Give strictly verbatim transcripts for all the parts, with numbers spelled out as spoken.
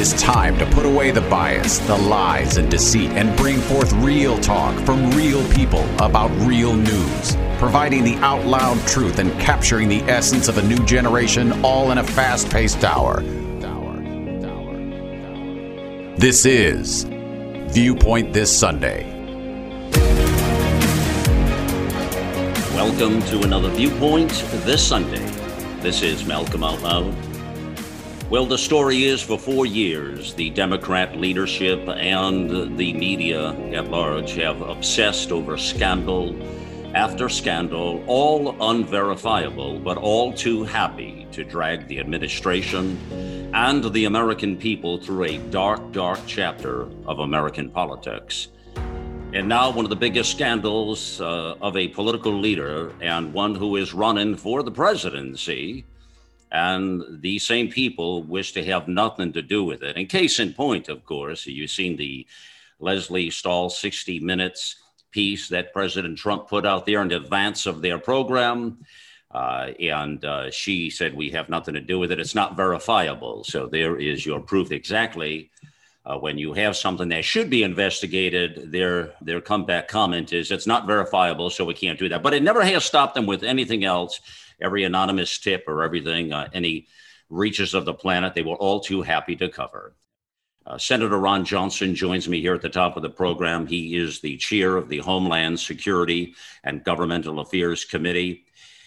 is time to put away the bias, the lies, and deceit and bring forth real talk from real people about real news, providing the out loud truth and capturing the essence of a new generation, all in a fast-paced hour. This is Viewpoint This Sunday. Welcome to another Viewpoint this Sunday. This is Malcolm Out Loud. Well, the story is for four years, the Democrat leadership and the media at large have obsessed over scandal after scandal, all unverifiable, but all too happy to drag the administration and the American people through a dark, dark chapter of American politics. And now one of the biggest scandals uh, of a political leader and one who is running for the presidency, and these same people wish to have nothing to do with it. And case in point, of course, you've seen the Lesley Stahl sixty minutes piece that President Trump put out there in advance of their program. Uh, and uh, she said, we have nothing to do with it. It's not verifiable. So there is your proof exactly. Uh, when you have something that should be investigated, their their comeback comment is it's not verifiable, so we can't do that. But it never has stopped them with anything else. Every anonymous tip or everything, uh, any reaches of the planet, they were all too happy to cover. Uh, Senator Ron Johnson joins me here at the top of the program. He is the chair of the Homeland Security and Governmental Affairs Committee.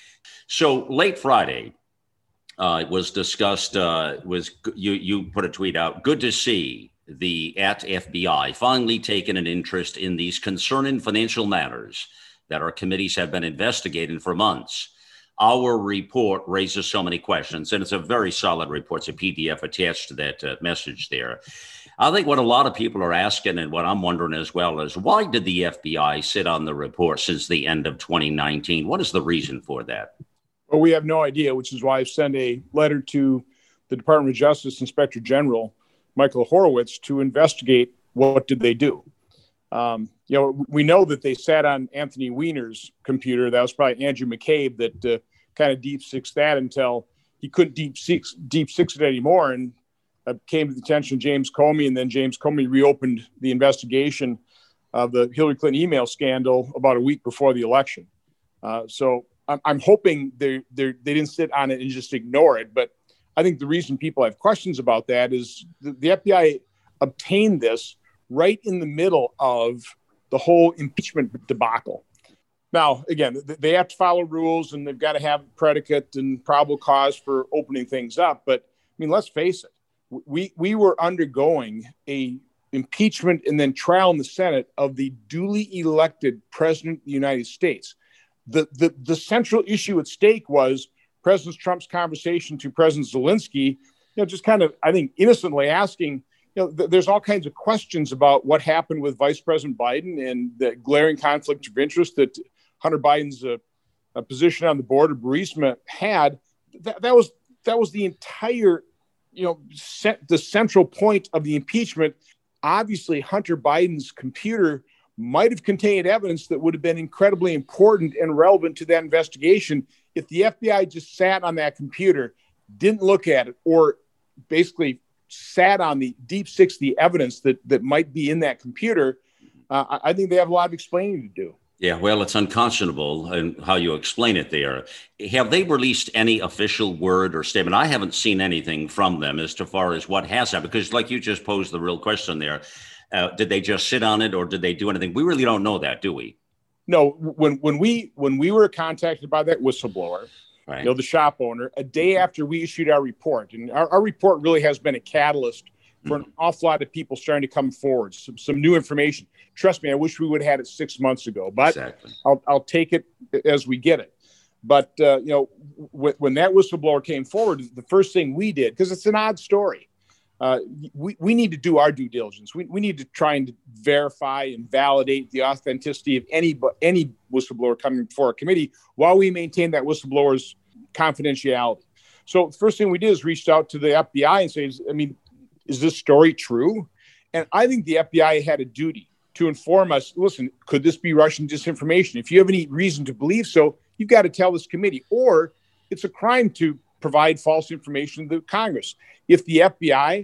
So late Friday, uh, it was discussed, uh, was you, you put a tweet out, good to see the at F B I finally taken an interest in these concerning financial matters that our committees have been investigating for months. Our report raises so many questions, and it's a very solid report. It's a P D F attached to that uh, message there. I think what a lot of people are asking, and what I'm wondering as well, is why did the F B I sit on the report since the end of twenty nineteen? What is the reason for that? Well, we have no idea, which is why I've sent a letter to the Department of Justice Inspector General, Michael Horowitz, to investigate what did they do. Um, you know, we know that they sat on Anthony Weiner's computer. That was probably Andrew McCabe that uh, kind of deep sixed that until he couldn't deep six deep six it anymore, and uh, came to the attention of James Comey, and then James Comey reopened the investigation of the Hillary Clinton email scandal about a week before the election. Uh, so I'm, I'm hoping they they they didn't sit on it and just ignore it, but I think the reason people have questions about that is the, the F B I obtained this right in the middle of the whole impeachment debacle. Now, again, they have to follow rules and they've got to have predicate and probable cause for opening things up. But I mean, let's face it, we we were undergoing a impeachment and then trial in the Senate of the duly elected president of the United States. The the, the central issue at stake was President Trump's conversation to President Zelensky, you know, just kind of, I think, innocently asking, you know, th- there's all kinds of questions about what happened with Vice President Biden and the glaring conflict of interest that Hunter Biden's uh, uh, position on the board of Burisma had. That, that was that was the entire, you know, set, the central point of the impeachment. Obviously, Hunter Biden's computer might have contained evidence that would have been incredibly important and relevant to that investigation if the F B I just sat on that computer, didn't look at it, or basically sat on the deep six the evidence that that might be in that computer. Uh, I think they have a lot of explaining to do. Yeah, well, it's unconscionable in how you explain it there. Have they released any official word or statement? I haven't seen anything from them as to far as what has happened, because like you just posed the real question there. Uh, did they just sit on it or did they do anything? We really don't know that, do we? No, when when we when we were contacted by that whistleblower, right, you know, the shop owner, a day after we issued our report, and our, our report really has been a catalyst for mm-hmm. an awful lot of people starting to come forward, some, some new information. Trust me, I wish we would have had it six months ago, but exactly. I'll I'll take it as we get it. But uh, you know, w- when that whistleblower came forward, the first thing we did, because it's an odd story. Uh, we, we need to do our due diligence. We, we need to try and verify and validate the authenticity of any any whistleblower coming before a committee while we maintain that whistleblower's confidentiality. So the first thing we did is reached out to the F B I and say, I mean, is this story true? And I think the F B I had a duty to inform us, listen, could this be Russian disinformation? If you have any reason to believe so, you've got to tell this committee, or it's a crime to provide false information to Congress. If the F B I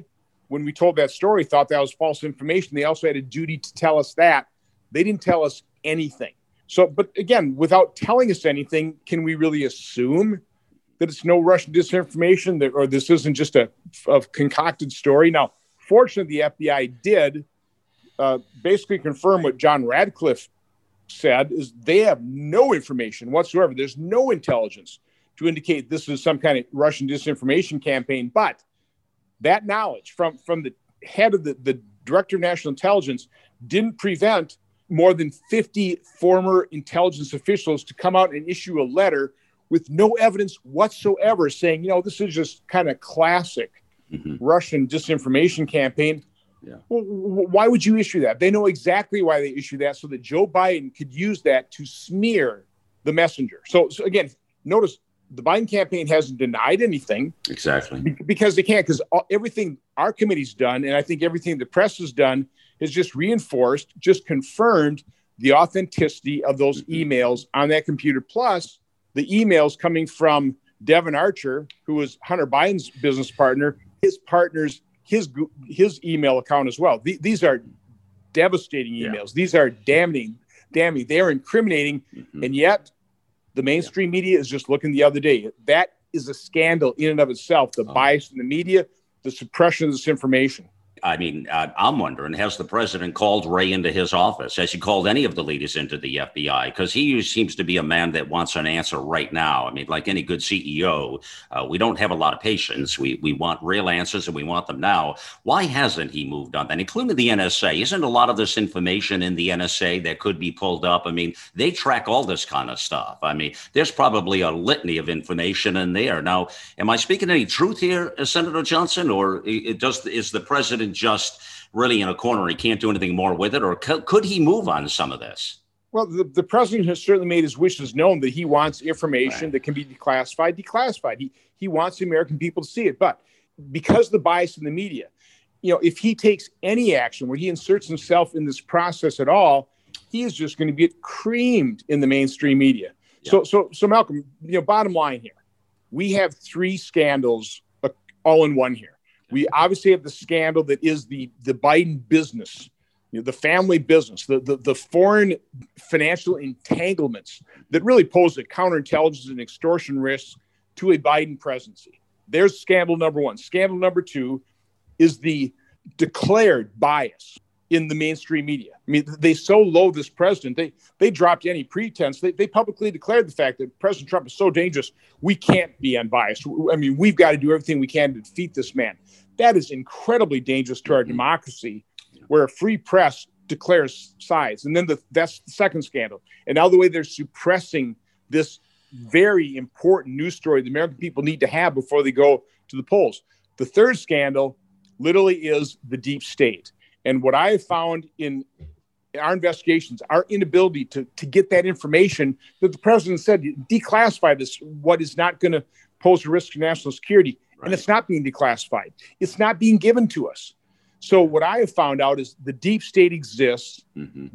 when we told that story, thought that was false information. They also had a duty to tell us that. They didn't tell us anything. So, but again, without telling us anything, can we really assume that it's no Russian disinformation, that, or this isn't just a, a concocted story? Now, fortunately, the F B I did uh, basically confirm what John Radcliffe said, is they have no information whatsoever. There's no intelligence to indicate this is some kind of Russian disinformation campaign. But that knowledge from, from the head of the, the Director of National Intelligence didn't prevent more than fifty former intelligence officials to come out and issue a letter with no evidence whatsoever saying, you know, this is just kind of classic mm-hmm. Russian disinformation campaign. Yeah. Well, why would you issue that? They know exactly why they issue that, so that Joe Biden could use that to smear the messenger. So, so again, notice the Biden campaign hasn't denied anything. Exactly. Because they can't, because everything our committee's done, and I think everything the press has done, has just reinforced, just confirmed the authenticity of those mm-hmm. emails on that computer. Plus, the emails coming from Devon Archer, who was Hunter Biden's business partner, his partner's his his email account as well. The, these are devastating emails. Yeah. These are damning, damning. They are incriminating, mm-hmm. and yet the mainstream yeah. media is just looking the other day. That is a scandal in and of itself. The oh. bias in the media, the suppression of this information. I mean, uh, I'm wondering, has the president called Wray into his office? Has he called any of the leaders into the F B I? Because he seems to be a man that wants an answer right now. I mean, like any good C E O, uh, we don't have a lot of patience. We we want real answers, and we want them now. Why hasn't he moved on that, including the N S A? Isn't a lot of this information in the N S A that could be pulled up? I mean, they track all this kind of stuff. I mean, there's probably a litany of information in there. Now, am I speaking any truth here, Senator Johnson, or it does is the president just really in a corner? He can't do anything more with it, or could, could he move on some of this? Well, the, the president has certainly made his wishes known that he wants information right. that can be declassified, declassified. He he wants the American people to see it. But because of the bias in the media, you know, if he takes any action where he inserts himself in this process at all, he is just going to get creamed in the mainstream media. Yeah. So, so, so Malcolm, you know, bottom line here, we have three scandals uh, all in one here. We obviously have the scandal that is the, the Biden business, you know, the family business, the, the, the foreign financial entanglements that really pose a counterintelligence and extortion risk to a Biden presidency. There's scandal number one. Scandal number two is the declared bias in the mainstream media. I mean, they so loathe this president, they they dropped any pretense. They, they publicly declared the fact that President Trump is so dangerous, we can't be unbiased. I mean, we've got to do everything we can to defeat this man. That is incredibly dangerous to our mm-hmm. democracy, where a free press declares sides. And then the, that's the second scandal. And now the way they're suppressing this very important news story the American people need to have before they go to the polls. The third scandal literally is the deep state. And what I have found in our investigations, our inability to, to get that information that the president said, declassify this, what is not going to pose a risk to national security. Right. And it's not being declassified. It's not being given to us. So what I have found out is the deep state exists mm-hmm.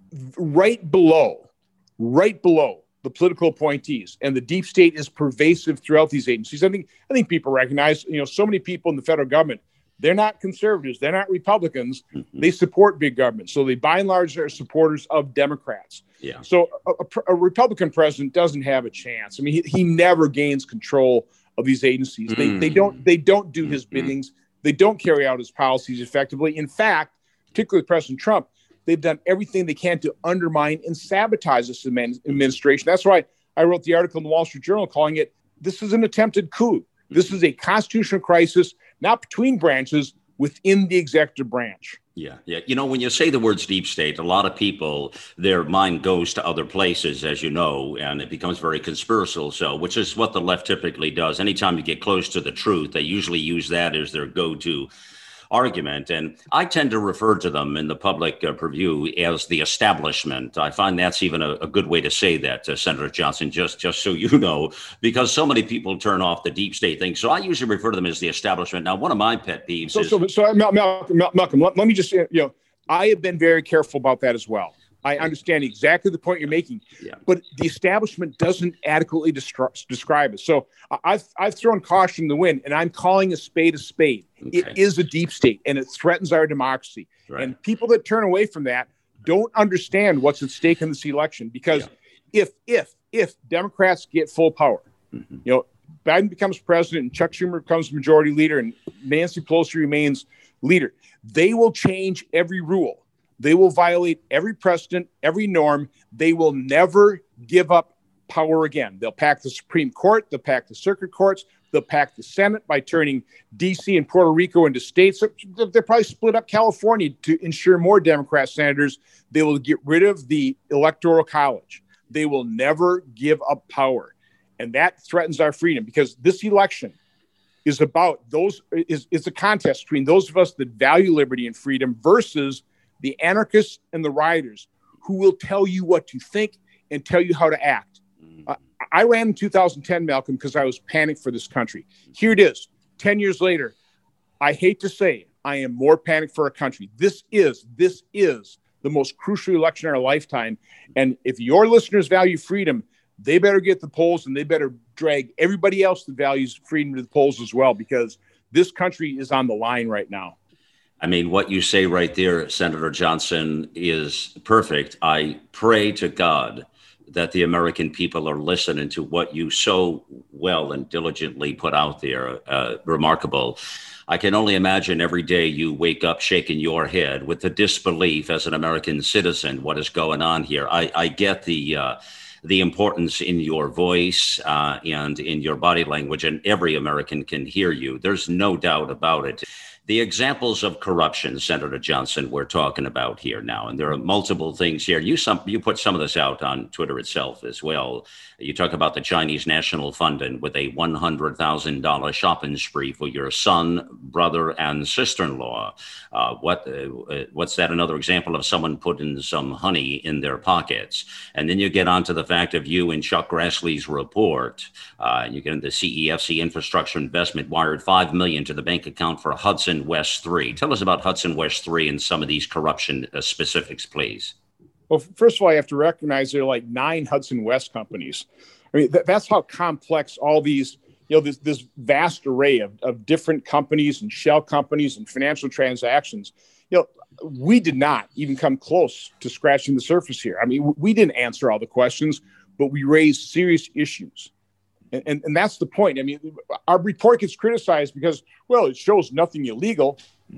right below, right below the political appointees. And the deep state is pervasive throughout these agencies. I think, I think people recognize, you know, so many people in the federal government, they're not conservatives. They're not Republicans. Mm-hmm. They support big government. So they, by and large, are supporters of Democrats. Yeah. So a, a, a Republican president doesn't have a chance. I mean, he, he never gains control of these agencies. Mm-hmm. They, they don't they don't do his mm-hmm. biddings. They don't carry out his policies effectively. In fact, particularly President Trump, they've done everything they can to undermine and sabotage this administration. That's why I wrote the article in the Wall Street Journal calling it, this is an attempted coup. This is a constitutional crisis, not between branches, within the executive branch. Yeah, yeah. You know, when you say the words deep state, a lot of people, their mind goes to other places, as you know, and it becomes very conspiratorial. So, which is what the left typically does. Anytime you get close to the truth, they usually use that as their go-to argument. And I tend to refer to them in the public uh, purview as the establishment. I find that's even a, a good way to say that, uh, Senator Johnson, just, just so you know, because so many people turn off the deep state thing. So I usually refer to them as the establishment. Now, one of my pet peeves so, is... So, so Malcolm, Malcolm let, let me just, you know, I have been very careful about that as well. I understand exactly the point you're making, yeah. but the establishment doesn't adequately destri- describe it. So I've I've thrown caution in the wind, and I'm calling a spade a spade. Okay. It is a deep state, and it threatens our democracy. Right. And people that turn away from that don't understand what's at stake in this election. Because yeah. if if if Democrats get full power, mm-hmm. you know, Biden becomes president and Chuck Schumer becomes majority leader and Nancy Pelosi remains leader, they will change every rule. They will violate every precedent, every norm. They will never give up power again. They'll pack the Supreme Court. They'll pack the circuit courts. They'll pack the Senate by turning D C and Puerto Rico into states. They'll probably split up California to ensure more Democrat senators. They will get rid of the Electoral College. They will never give up power. And that threatens our freedom, because this election is about those is, is a contest between those of us that value liberty and freedom versus the anarchists and the rioters who will tell you what to think and tell you how to act. Uh, I ran in two thousand ten, Malcolm, because I was panicked for this country. Here it is, ten years later. I hate to say I am more panicked for our country. This is, this is the most crucial election in our lifetime. And if your listeners value freedom, they better get the polls, and they better drag everybody else that values freedom to the polls as well, because this country is on the line right now. I mean, what you say right there, Senator Johnson, is perfect. I pray to God that the American people are listening to what you so well and diligently put out there. Uh, remarkable. I can only imagine every day you wake up shaking your head with the disbelief as an American citizen, what is going on here. I, I get the uh, the importance in your voice uh, and in your body language, and every American can hear you. There's no doubt about it. The examples of corruption, Senator Johnson, we're talking about here now, and there are multiple things here. You some you put some of this out on Twitter itself as well. You talk about the Chinese National Fund and with a one hundred thousand dollars shopping spree for your son, brother, and sister-in-law. Uh, what uh, what's that? Another example of someone putting some honey in their pockets. And then you get onto the fact of you and Chuck Grassley's report. Uh, you get into the C E F C infrastructure investment wired five million dollars to the bank account for Hudson West three. Tell us about Hudson West three and some of these corruption uh, specifics, please. Well, first of all, I have to recognize there are like nine Hudson West companies. I mean, th- that's how complex all these, you know, this, this vast array of, of different companies and shell companies and financial transactions. You know, we did not even come close to scratching the surface here. I mean, we didn't answer all the questions, but we raised serious issues. And, and, and that's the point. I mean, our report gets criticized because, well, it shows nothing illegal.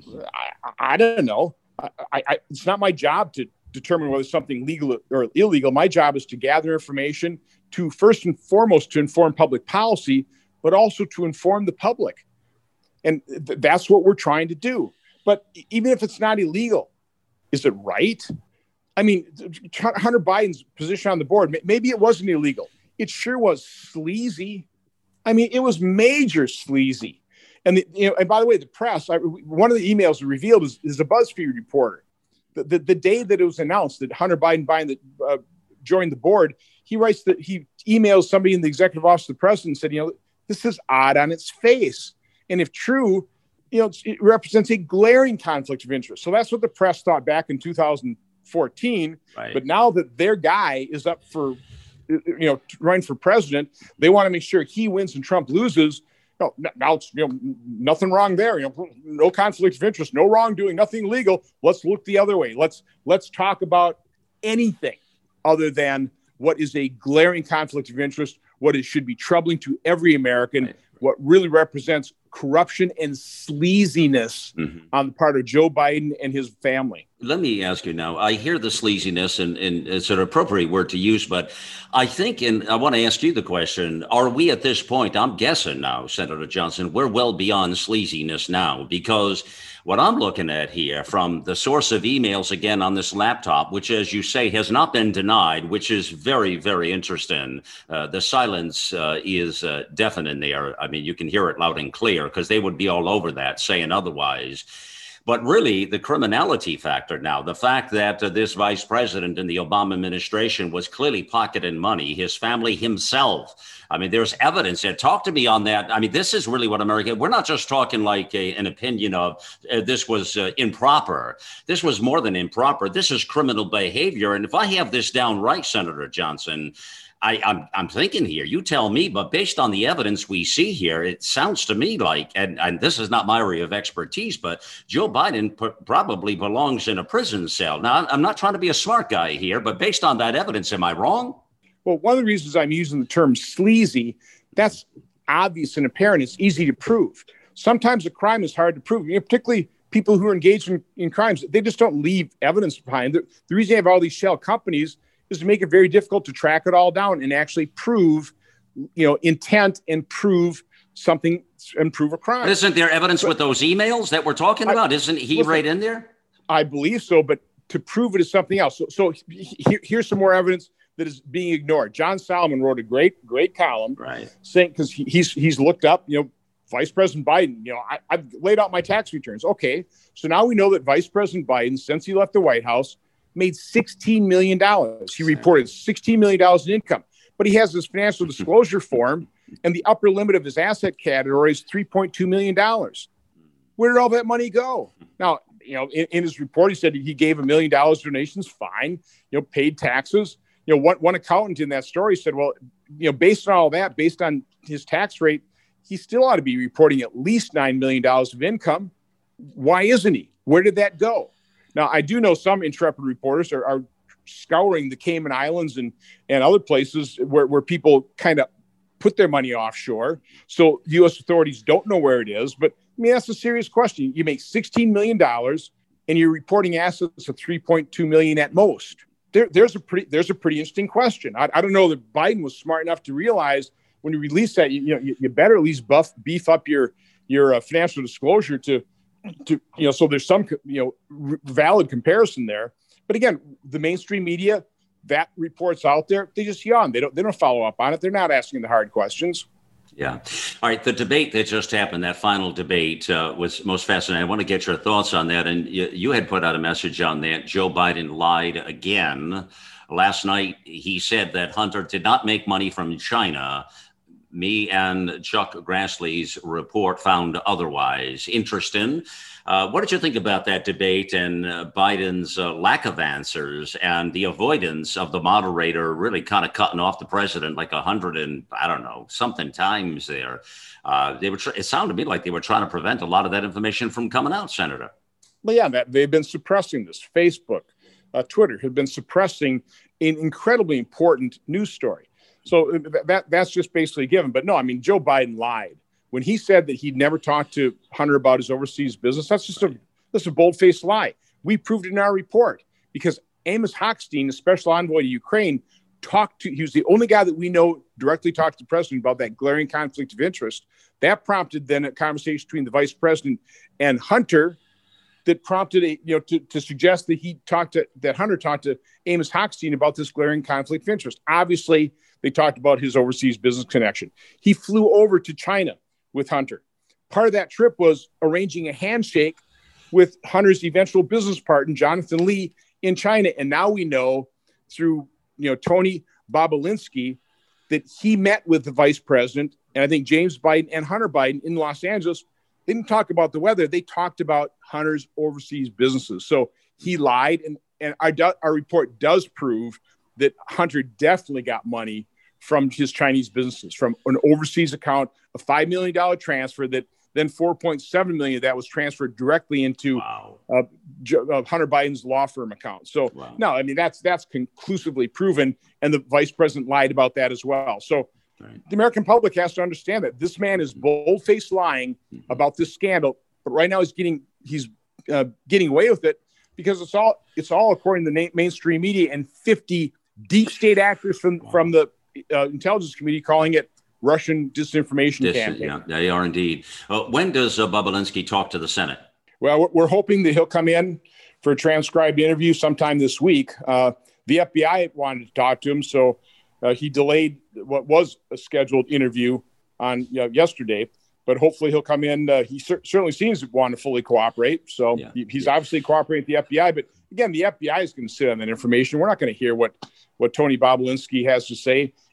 I, I don't know. I, I, it's not my job to determine whether something legal or illegal. My job is to gather information to, first and foremost, to inform public policy, but also to inform the public. And th- that's what we're trying to do. But even if it's not illegal, is it right? I mean, Hunter Biden's position on the board, maybe it wasn't illegal. It sure was sleazy. I mean, it was major sleazy. And the, you know, and by the way, the press, I, one of the emails revealed is, is a BuzzFeed reporter. The, the, the day that it was announced that Hunter Biden, Biden uh, joined the board, he writes that he emails somebody in the executive office of the president and said, you know, this is odd on its face. And if true, you know, it represents a glaring conflict of interest. So that's what the press thought back in two thousand fourteen. Right. But now that their guy is up for, you know, running for president, they want to make sure he wins and Trump loses. No, now it's, you know, nothing wrong there. You know, no conflict of interest, no wrongdoing, nothing legal. Let's look the other way. Let's let's talk about anything other than what is a glaring conflict of interest, what it should be troubling to every American, right. What really represents corruption and sleaziness mm-hmm. on the part of Joe Biden and his family. Let me ask you now, I hear the sleaziness, and, and it's an appropriate word to use, but I think, and I want to ask you the question, are we at this point, I'm guessing now, Senator Johnson, we're well beyond sleaziness now, because what I'm looking at here from the source of emails, again, on this laptop, which, as you say, has not been denied, which is very, very interesting. Uh, the silence uh, is uh, deafening there. I mean, you can hear it loud and clear because they would be all over that saying otherwise. But really, the criminality factor now, the fact that uh, this vice president in the Obama administration was clearly pocketing money, his family himself. I mean, there's evidence there. Talk to me on that. I mean, this is really what America, we're not just talking like a, an opinion of uh, this was uh, improper. This was more than improper. This is criminal behavior. And if I have this down right, Senator Johnson, I, I'm I'm thinking here. You tell me, but based on the evidence we see here, it sounds to me like, and, and this is not my area of expertise, but Joe Biden p- probably belongs in a prison cell. Now, I'm not trying to be a smart guy here, but based on that evidence, am I wrong? Well, one of the reasons I'm using the term sleazy, that's obvious and apparent. It's easy to prove. Sometimes a crime is hard to prove, you know, particularly people who are engaged in, in crimes. They just don't leave evidence behind. The, the reason you have all these shell companies is to make it very difficult to track it all down and actually prove, you know, intent and prove something and prove a crime. But isn't there evidence but, with those emails that we're talking I, about? Isn't he listen, right in there? I believe so, but to prove it is something else. So, so here, here's some more evidence that is being ignored. John Solomon wrote a great, great column, right? Saying because he, he's he's looked up, you know, Vice President Biden. You know, I, I've laid out my tax returns. Okay, so now we know that Vice President Biden, since he left the White House, made sixteen million dollars. He reported sixteen million dollars in income, but he has this financial disclosure form, and the upper limit of his asset category is three point two million dollars. Where did all that money go? Now, you know, in, in his report, he said he gave a million dollars donations, fine, you know, paid taxes. You know, one, one accountant in that story said, well, you know, based on all that, based on his tax rate, he still ought to be reporting at least nine million dollars of income. Why isn't he? Where did that go? Now, I do know some intrepid reporters are, are scouring the Cayman Islands and, and other places where, where people kind of put their money offshore. So U S authorities don't know where it is. But I mean, that's a serious question. You make sixteen million dollars and you're reporting assets of three point two million dollars at most. There, there's a pretty there's a pretty interesting question. I, I don't know that Biden was smart enough to realize when you release that, you, you know, you, you better at least buff beef up your your uh, financial disclosure to to you know so there's some you know r- valid comparison there. But again, the mainstream media, that report's out there, they just yawn. They don't they don't follow up on it. They're not asking the hard questions. Yeah. All right. The debate that just happened, that final debate, uh, was most fascinating. I want to get your thoughts on that. And you, you had put out a message on that. Joe Biden lied again. Last night, he said that Hunter did not make money from China. Me and Chuck Grassley's report found otherwise. Interesting. Uh, what did you think about that debate and uh, Biden's uh, lack of answers and the avoidance of the moderator really kind of cutting off the president like a hundred and I don't know, something times there? Uh, they were. Tr- it sounded to me like they were trying to prevent a lot of that information from coming out, Senator. Well, yeah, that, they've been suppressing this. Facebook, uh, Twitter have been suppressing an incredibly important news story. So that that's just basically given. But no, I mean, Joe Biden lied. When he said that he'd never talked to Hunter about his overseas business, that's just a that's a bold-faced lie. We proved it in our report because Amos Hochstein, the special envoy to Ukraine, talked to, he was the only guy that we know directly talked to the president about that glaring conflict of interest. That prompted then a conversation between the vice president and Hunter that prompted a, you know, to, to suggest that he talked to, that Hunter talked to Amos Hochstein about this glaring conflict of interest. Obviously, they talked about his overseas business connection. He flew over to China with Hunter. Part of that trip was arranging a handshake with Hunter's eventual business partner, Jonathan Lee, in China. And now we know through, you know, Tony Bobulinski that he met with the vice president and I think James Biden and Hunter Biden in Los Angeles. They didn't talk about the weather. They talked about Hunter's overseas businesses. So he lied. And, and our, our report does prove that Hunter definitely got money from his Chinese businesses, from an overseas account, a five million dollars transfer that then four point seven million dollars of that was transferred directly into wow. uh, uh, Hunter Biden's law firm account. So wow. no, I mean, that's, that's conclusively proven. And the vice president lied about that as well. So right. The American public has to understand that this man is bold-faced lying mm-hmm. about this scandal, but right now he's getting, he's uh, getting away with it because it's all, it's all according to the na- mainstream media and fifty deep state actors from, wow. from the Uh, intelligence committee calling it Russian disinformation Dis- campaign. Yeah, they are indeed. Uh, when does uh, Bobulinski talk to the Senate? Well, we're hoping that he'll come in for a transcribed interview sometime this week. Uh, the F B I wanted to talk to him, so uh, he delayed what was a scheduled interview on you know, yesterday. But hopefully he'll come in. Uh, he cer- certainly seems to want to fully cooperate. So yeah. he, he's yeah. obviously cooperating with the F B I. But again, the F B I is going to sit on that information. We're not going to hear what, what Tony Bobulinski has to say.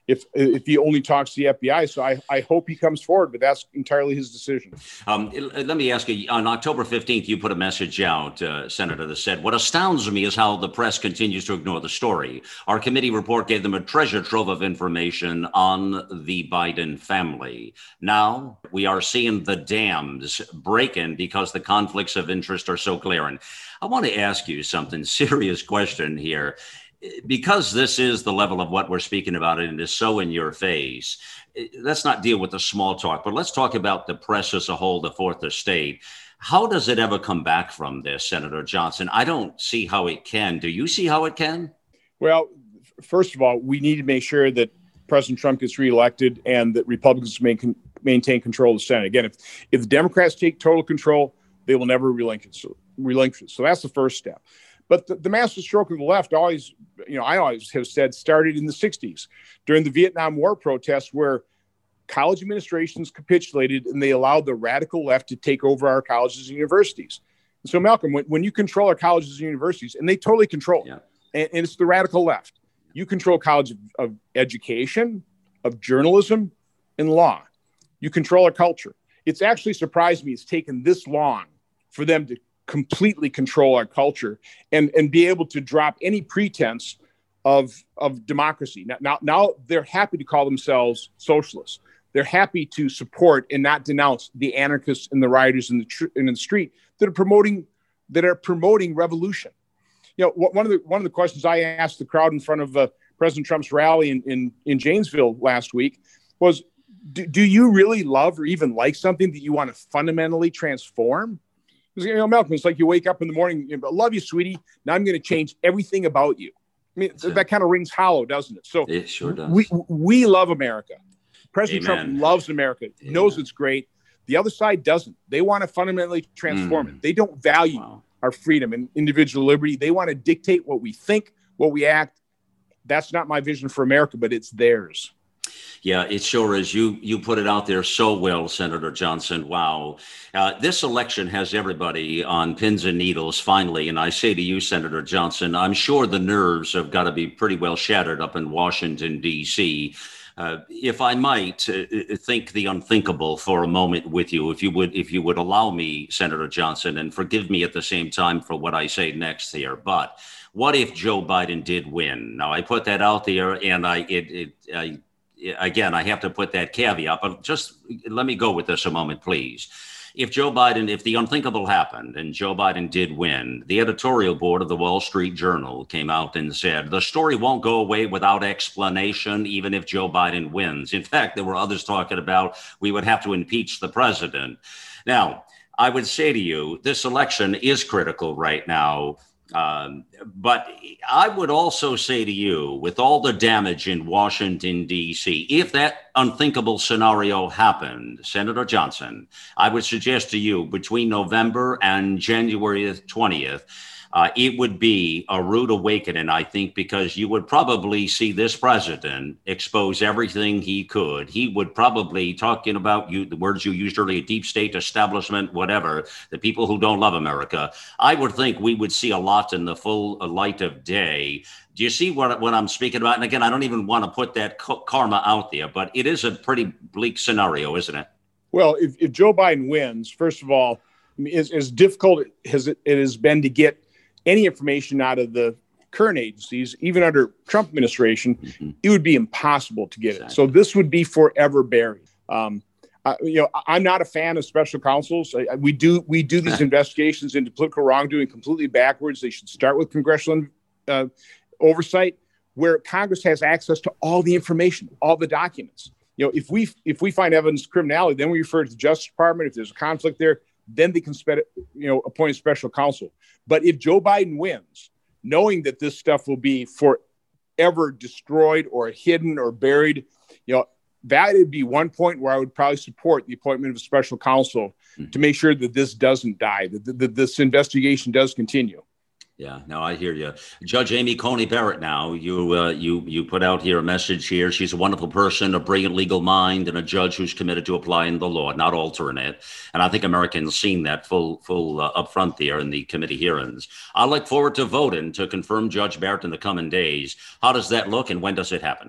if if he only talks to the F B I. So I, I hope he comes forward, but that's entirely his decision. Um, let me ask you, on October fifteenth, you put a message out, uh, Senator, that said, "What astounds me is how the press continues to ignore the story. Our committee report gave them a treasure trove of information on the Biden family. Now we are seeing the dams breaking because the conflicts of interest are so clear." And I want to ask you something, serious question here. Because this is the level of what we're speaking about, and it is so in your face, let's not deal with the small talk, but let's talk about the press as a whole, the fourth estate. How does it ever come back from this, Senator Johnson? I don't see how it can. Do you see how it can? Well, first of all, we need to make sure that President Trump gets reelected and that Republicans main, maintain control of the Senate. Again, if, if the Democrats take total control, they will never relinquish, relinquish it. So that's the first step. But the, the master stroke of the left always, you know, I always have said started in the sixties during the Vietnam War protests, where college administrations capitulated and they allowed the radical left to take over our colleges and universities. And so, Malcolm, when, when you control our colleges and universities, and they totally control, yeah. and, and it's the radical left, you control college of, of education, of journalism, and law. You control our culture. It's actually surprised me it's taken this long for them to completely control our culture and, and be able to drop any pretense of, of democracy. Now, now, now they're happy to call themselves socialists. They're happy to support and not denounce the anarchists and the rioters in the, tr- in the street that are promoting that are promoting revolution. You know, one of the one of the questions I asked the crowd in front of uh, President Trump's rally in, in, in Janesville last week was, do, do you really love or even like something that you want to fundamentally transform? You know, Malcolm, it's like you wake up in the morning, you know, love you, sweetie. Now I'm going to change everything about you. I mean, that, that kind of rings hollow, doesn't it? So it sure does. We, we love America. President Amen. Trump loves America, Amen. knows it's great. The other side doesn't. They want to fundamentally transform mm. it. They don't value wow. our freedom and individual liberty. They want to dictate what we think, what we act. That's not my vision for America, but it's theirs. Yeah, it sure is. You you put it out there so well, Senator Johnson. Wow. Uh, this election has everybody on pins and needles, finally. And I say to you, Senator Johnson, I'm sure the nerves have got to be pretty well shattered up in Washington, D C Uh, if I might uh, think the unthinkable for a moment with you, if you would, if you would allow me, Senator Johnson, and forgive me at the same time for what I say next here. But what if Joe Biden did win? Now, I put that out there, and I it it I. Again, I have to put that caveat, but just let me go with this a moment, please. If Joe Biden, if the unthinkable happened and Joe Biden did win, the editorial board of the Wall Street Journal came out and said, the story won't go away without explanation, even if Joe Biden wins. In fact, there were others talking about we would have to impeach the president. Now, I would say to you, this election is critical right now. Um, but I would also say to you, with all the damage in Washington, D C, if that unthinkable scenario happened, Senator Johnson, I would suggest to you between November and January twentieth, uh, it would be a rude awakening, I think, because you would probably see this president expose everything he could. He would probably, talking about you, the words you used earlier, deep state establishment, whatever, the people who don't love America. I would think we would see a lot in the full light of day. Do you see what, what I'm speaking about? And again, I don't even want to put that karma out there, but it is a pretty bleak scenario, isn't it? Well, if, if Joe Biden wins, first of all, as, as difficult as it, it has been to get any information out of the current agencies, even under Trump administration, mm-hmm. it would be impossible to get exactly. it. So this would be forever buried. Um, I, you know, I'm not a fan of special counsels. I, we do we do these investigations into political wrongdoing completely backwards. They should start with congressional uh, oversight, where Congress has access to all the information, all the documents. You know, if we if we find evidence of criminality, then we refer to the Justice Department. If there's a conflict there, then they can spe- you know appoint a special counsel. But if Joe Biden wins, knowing that this stuff will be forever destroyed or hidden or buried, you know, that would be one point where I would probably support the appointment of a special counsel mm-hmm. to make sure that this doesn't die, that, that this investigation does continue. Yeah, no, I hear you. Judge Amy Coney Barrett, now, you uh, you you put out here a message here. She's a wonderful person, a brilliant legal mind, and a judge who's committed to applying the law, not altering it. And I think Americans seen that full full uh, up front there in the committee hearings. I look forward to voting to confirm Judge Barrett in the coming days. How does that look, and when does it happen?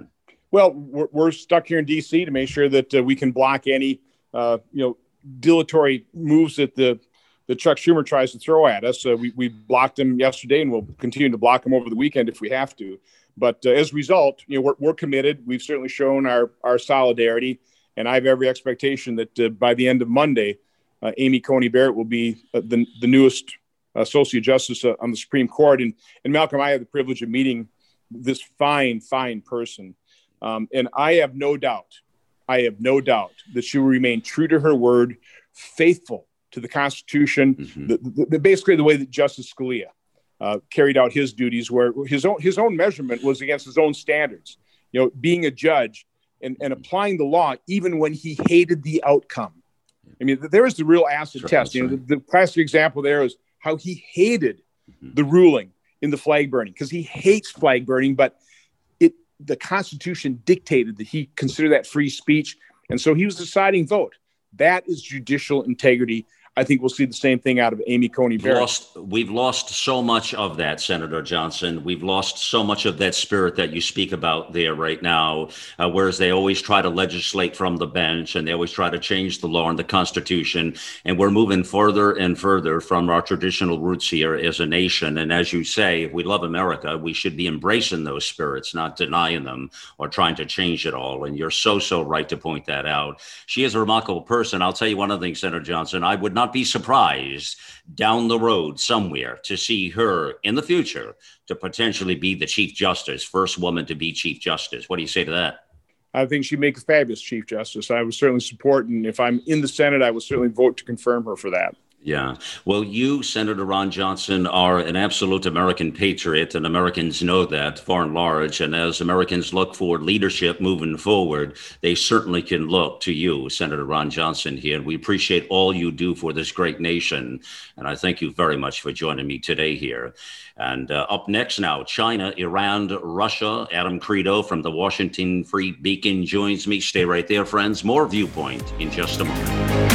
Well, we're, we're stuck here in D C to make sure that uh, we can block any, uh, you know, dilatory moves that the that Chuck Schumer tries to throw at us. Uh, we, we blocked him yesterday, and we'll continue to block him over the weekend if we have to. But uh, as a result, you know, we're, we're committed. We've certainly shown our our solidarity, and I have every expectation that uh, by the end of Monday, uh, Amy Coney Barrett will be uh, the the newest Associate Justice uh, on the Supreme Court. And and Malcolm, I had the privilege of meeting this fine, fine person. Um, and I have no doubt, I have no doubt that she will remain true to her word, faithful to the Constitution, mm-hmm. the, the, the, basically the way that Justice Scalia uh, carried out his duties, where his own his own measurement was against his own standards. You know, being a judge and, and applying the law even when he hated the outcome. I mean, there is the real acid sure, test. You know, right. the, the classic example there is how he hated mm-hmm. the ruling in the flag burning, because he hates flag burning, but it the Constitution dictated that he consider that free speech. And so he was the deciding vote. That is judicial integrity. I think we'll see the same thing out of Amy Coney Barrett. We've lost, we've lost so much of that, Senator Johnson. We've lost so much of that spirit that you speak about there right now, uh, whereas they always try to legislate from the bench and they always try to change the law and the Constitution. And we're moving further and further from our traditional roots here as a nation. And as you say, if we love America, we should be embracing those spirits, not denying them or trying to change it all. And you're so, so right to point that out. She is a remarkable person. I'll tell you one other thing, Senator Johnson. I would not be surprised down the road somewhere to see her in the future to potentially be the Chief Justice, first woman to be Chief Justice. What do you say to that? I think she'd make a fabulous Chief Justice. I would certainly support, and if I'm in the Senate, I would certainly vote to confirm her for that. Yeah. Well, you, Senator Ron Johnson, are an absolute American patriot, and Americans know that far and large. And as Americans look for leadership moving forward, they certainly can look to you, Senator Ron Johnson, here. And we appreciate all you do for this great nation. And I thank you very much for joining me today here. And uh, up next now, China, Iran, Russia. Adam Credo from the Washington Free Beacon joins me. Stay right there, friends. More Viewpoint in just a moment.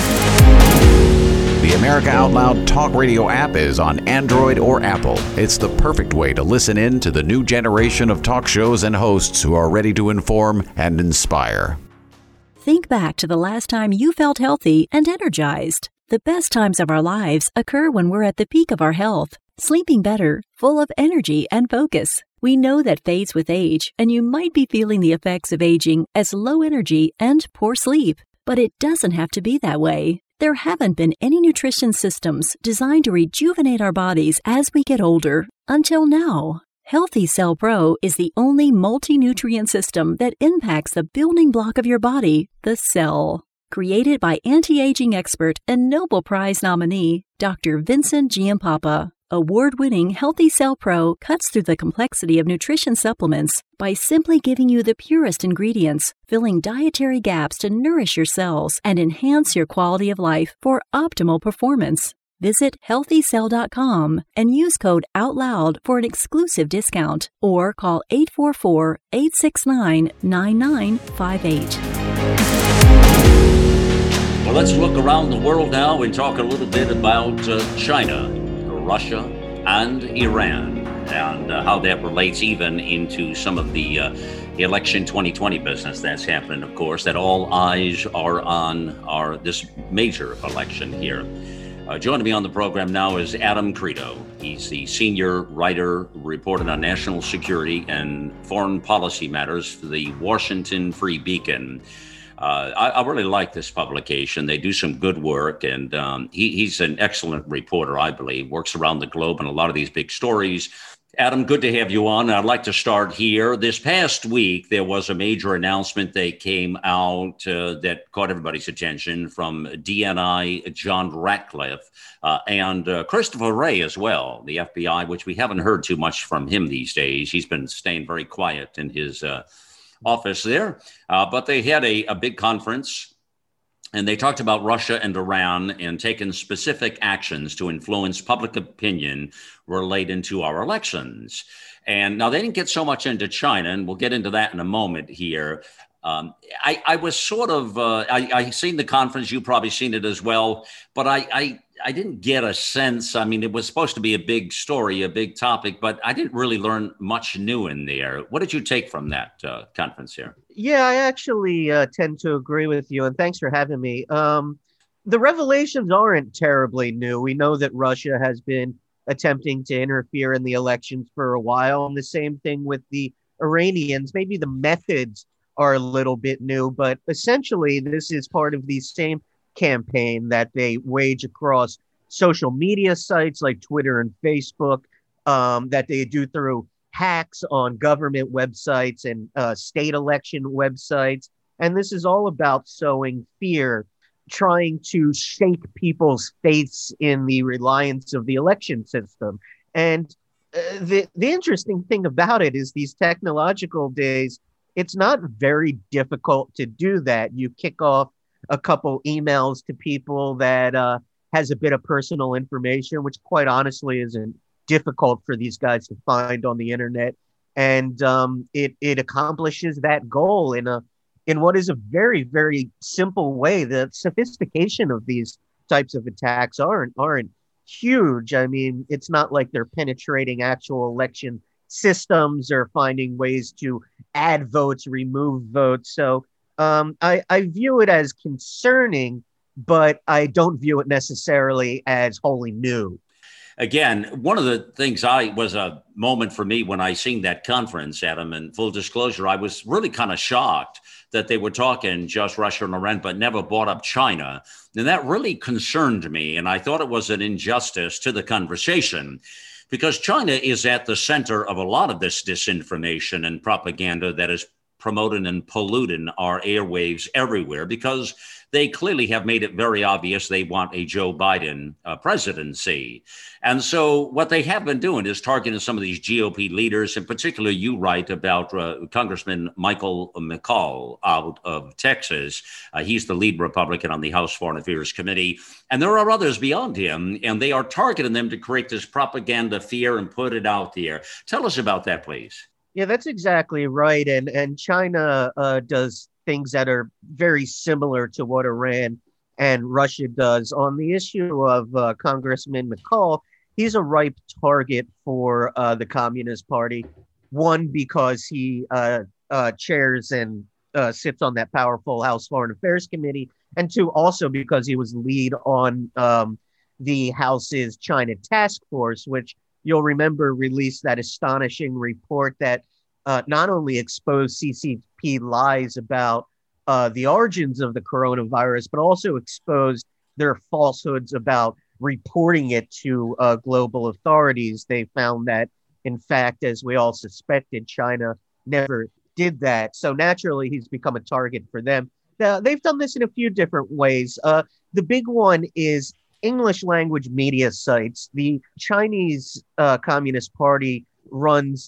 The America Out Loud Talk Radio app is on Android or Apple. It's the perfect way to listen in to the new generation of talk shows and hosts who are ready to inform and inspire. Think back to the last time you felt healthy and energized. The best times of our lives occur when we're at the peak of our health, sleeping better, full of energy and focus. We know that fades with age, and you might be feeling the effects of aging as low energy and poor sleep. But it doesn't have to be that way. There haven't been any nutrition systems designed to rejuvenate our bodies as we get older until now. Healthy Cell Pro is the only multi-nutrient system that impacts the building block of your body, the cell. Created by anti-aging expert and Nobel Prize nominee, Doctor Vincent Giampapa. Award-winning Healthy Cell Pro cuts through the complexity of nutrition supplements by simply giving you the purest ingredients, filling dietary gaps to nourish your cells and enhance your quality of life for optimal performance. Visit healthy cell dot com and use code OUTLOUD for an exclusive discount, or call eight four four, eight six nine, nine nine five eight. Well, let's look around the world now and talk a little bit about uh, China, Russia, and Iran, and uh, how that relates even into some of the uh, election twenty twenty business that's happening, of course, that all eyes are on our this major election here. Uh, joining me on the program now is Adam Credo. He's the senior writer reporting on national security and foreign policy matters for the Washington Free Beacon. Uh, I, I really like this publication. They do some good work, and um, he, he's an excellent reporter, I believe, works around the globe on a lot of these big stories. Adam, good to have you on. I'd like to start here. This past week, there was a major announcement that came out uh, that caught everybody's attention from D N I John Ratcliffe uh, and uh, Christopher Wray as well, the F B I, which we haven't heard too much from him these days. He's been staying very quiet in his uh, office there, uh, but they had a, a big conference, and they talked about Russia and Iran and taking specific actions to influence public opinion relating to our elections. And now they didn't get so much into China, and we'll get into that in a moment here. Um, I, I was sort of, uh, I, I seen the conference, you probably seen it as well, but I, I, I didn't get a sense. I mean, it was supposed to be a big story, a big topic, but I didn't really learn much new in there. What did you take from that uh, conference here? Yeah, I actually uh, tend to agree with you, and thanks for having me. Um, the revelations aren't terribly new. We know that Russia has been attempting to interfere in the elections for a while, and the same thing with the Iranians. Maybe the methods are a little bit new, but essentially this is part of the same campaign that they wage across social media sites like Twitter and Facebook, um, that they do through hacks on government websites and uh, state election websites. And this is all about sowing fear, trying to shake people's faiths in the reliance of the election system. And uh, the, the interesting thing about it is these technological days, it's not very difficult to do that. You kick off a couple emails to people that uh, has a bit of personal information, which quite honestly isn't difficult for these guys to find on the internet. And um, it, it accomplishes that goal in a in what is a very, very simple way. The sophistication of these types of attacks aren't aren't huge. I mean, it's not like they're penetrating actual election systems or finding ways to add votes, remove votes. So um, I, I view it as concerning, but I don't view it necessarily as wholly new. Again, one of the things I was a moment for me when I seen that conference, Adam, and full disclosure, I was really kind of shocked that they were talking just Russia and Iran, but never brought up China. And that really concerned me. And I thought it was an injustice to the conversation, because China is at the center of a lot of this disinformation and propaganda that is promoting and polluting our airwaves everywhere, because they clearly have made it very obvious they want a Joe Biden uh, presidency. And so what they have been doing is targeting some of these G O P leaders. In particular, you write about uh, Congressman Michael McCaul out of Texas. Uh, he's the lead Republican on the House Foreign Affairs Committee. And there are others beyond him, and they are targeting them to create this propaganda fear and put it out there. Tell us about that, please. Yeah, that's exactly right. And and China uh, does things that are very similar to what Iran and Russia does. On the issue of uh, Congressman McCaul, he's a ripe target for uh, the Communist Party. One, because he uh, uh, chairs and uh, sits on that powerful House Foreign Affairs Committee. And two, also because he was lead on um, the House's China Task Force, which you'll remember released that astonishing report that uh, not only exposed C C P lies about uh, the origins of the coronavirus, but also exposed their falsehoods about reporting it to uh, global authorities. They found that, in fact, as we all suspected, China never did that. So naturally, he's become a target for them. Now, they've done this in a few different ways. Uh, the big one is English language media sites. The Chinese uh, Communist Party runs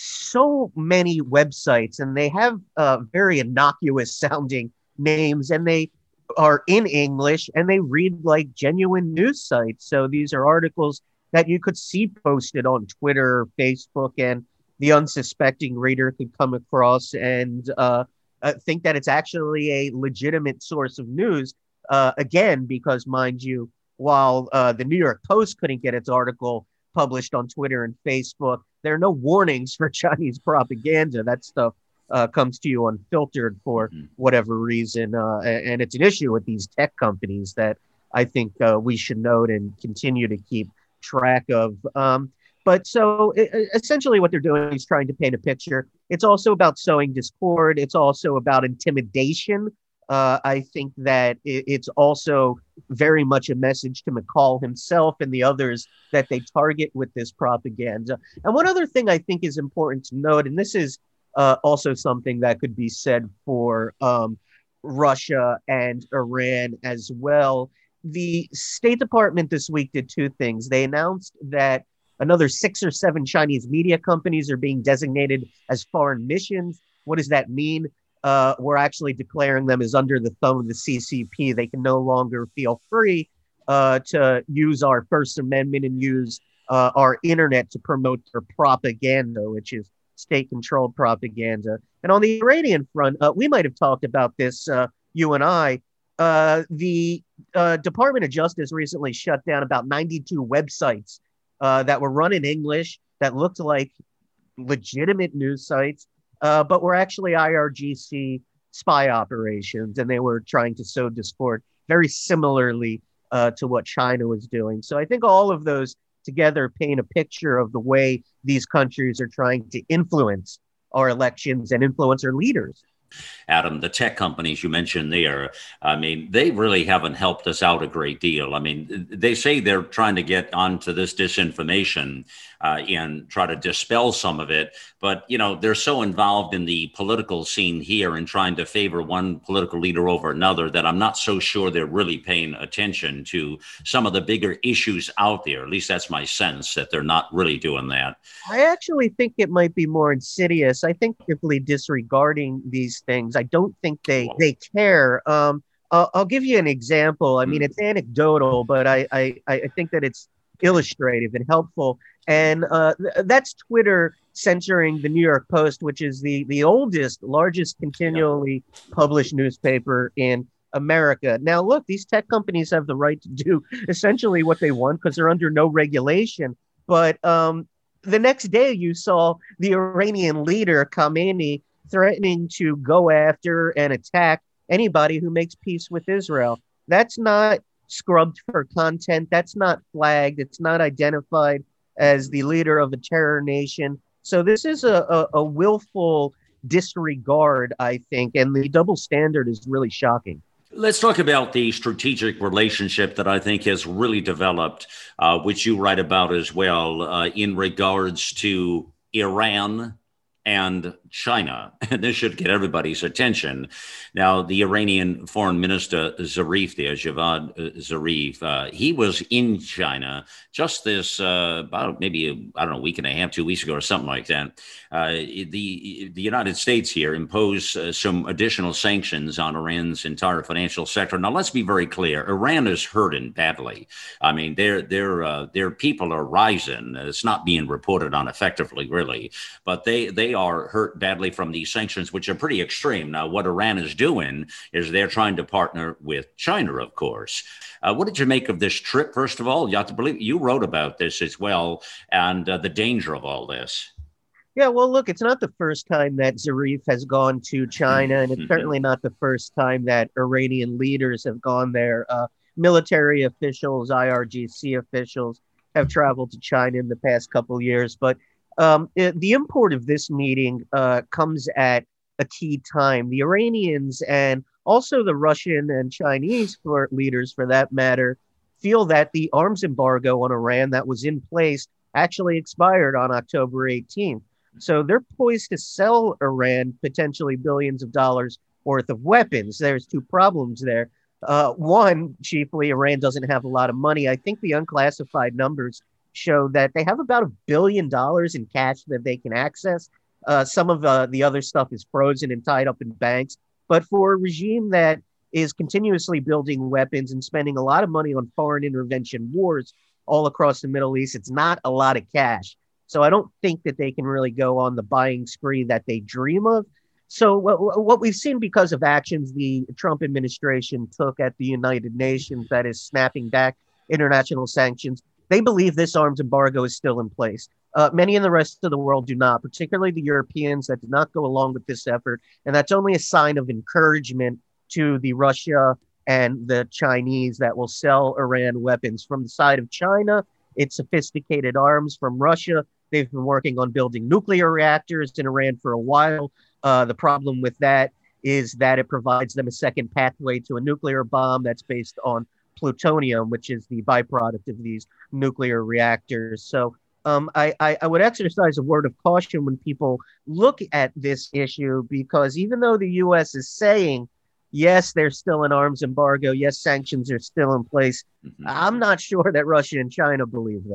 so many websites, and they have uh, very innocuous sounding names, and they are in English, and they read like genuine news sites. So these are articles that you could see posted on Twitter or Facebook, and the unsuspecting reader could come across and uh, uh, think that it's actually a legitimate source of news. Uh, again, because mind you, while uh, the New York Post couldn't get its article published on Twitter and Facebook, there are no warnings for Chinese propaganda. That stuff uh, comes to you unfiltered for mm-hmm. whatever reason. Uh, and it's an issue with these tech companies that I think uh, we should note and continue to keep track of. Um, but so it, essentially what they're doing is trying to paint a picture. It's also about sowing discord. It's also about intimidation. Uh, I think that it, it's also very much a message to McCaul himself and the others that they target with this propaganda. And one other thing I think is important to note, and this is uh, also something that could be said for um, Russia and Iran as well. The State Department this week did two things. They announced that another six or seven Chinese media companies are being designated as foreign missions. What does that mean? Uh, we're actually declaring them as under the thumb of the C C P. They can no longer feel free uh, to use our First Amendment and use uh, our internet to promote their propaganda, which is state-controlled propaganda. And on the Iranian front, uh, we might have talked about this, uh, you and I. Uh, the uh, Department of Justice recently shut down about ninety-two websites uh, that were run in English that looked like legitimate news sites, uh, but were actually I R G C spy operations, and they were trying to sow discord very similarly uh, to what China was doing. So I think all of those together paint a picture of the way these countries are trying to influence our elections and influence our leaders. Adam, the tech companies you mentioned there, I mean, they really haven't helped us out a great deal. I mean, they say they're trying to get onto this disinformation uh, and try to dispel some of it. But, you know, they're so involved in the political scene here and trying to favor one political leader over another that I'm not so sure they're really paying attention to some of the bigger issues out there. At least that's my sense, that they're not really doing that. I actually think it might be more insidious. I think simply disregarding these things. I don't think they they care. Um, I'll, I'll give you an example. I mean, it's anecdotal, but I I, I think that it's illustrative and helpful. And uh, th- that's Twitter censoring the New York Post, which is the the oldest, largest continually published newspaper in America. Now, look, these tech companies have the right to do essentially what they want because they're under no regulation. But um, the next day, you saw the Iranian leader Khamenei threatening to go after and attack anybody who makes peace with Israel. That's not scrubbed for content. That's not flagged. It's not identified as the leader of a terror nation. So this is a, a, a willful disregard, I think, and the double standard is really shocking. Let's talk about the strategic relationship that I think has really developed, uh, which you write about as well, uh, in regards to Iran and China. And this should get everybody's attention. Now, the Iranian Foreign Minister Zarif there, Javad Zarif, uh, he was in China just this, uh, about maybe, I don't know, a week and a half, two weeks ago or something like that. Uh, the, the United States here imposed uh, some additional sanctions on Iran's entire financial sector. Now, let's be very clear. Iran is hurting badly. I mean, their, their, uh, their people are rising. It's not being reported on effectively, really, but they, they are hurt badly from these sanctions, which are pretty extreme. Now, what Iran is doing is they're trying to partner with China, of course. Uh, what did you make of this trip, first of all? You have to believe you wrote about this as well, and uh, the danger of all this. Yeah, well, look, it's not the first time that Zarif has gone to China, and it's certainly not the first time that Iranian leaders have gone there. Uh, military officials, I R G C officials have traveled to China in the past couple of years, but Um, it, the import of this meeting uh, comes at a key time. The Iranians and also the Russian and Chinese for leaders, for that matter, feel that the arms embargo on Iran that was in place actually expired on October eighteenth. So they're poised to sell Iran potentially billions of dollars worth of weapons. There's two problems there. Uh, one, chiefly, Iran doesn't have a lot of money. I think the unclassified numbers show that they have about a billion dollars in cash that they can access. Uh, some of uh, the other stuff is frozen and tied up in banks. But for a regime that is continuously building weapons and spending a lot of money on foreign intervention wars all across the Middle East, it's not a lot of cash. So I don't think that they can really go on the buying spree that they dream of. So what, what we've seen because of actions the Trump administration took at the United Nations, that is snapping back international sanctions, they believe this arms embargo is still in place. Uh, many in the rest of the world do not, particularly the Europeans that did not go along with this effort. And that's only a sign of encouragement to the Russia and the Chinese that will sell Iran weapons. From the side of China, it's sophisticated arms. From Russia, they've been working on building nuclear reactors in Iran for a while. Uh, the problem with that is that it provides them a second pathway to a nuclear bomb that's based on plutonium, which is the byproduct of these nuclear reactors. So um, I, I, I would exercise a word of caution when people look at this issue, because even though the U S is saying, yes, there's still an arms embargo, yes, sanctions are still in place, mm-hmm. I'm not sure that Russia and China believe that.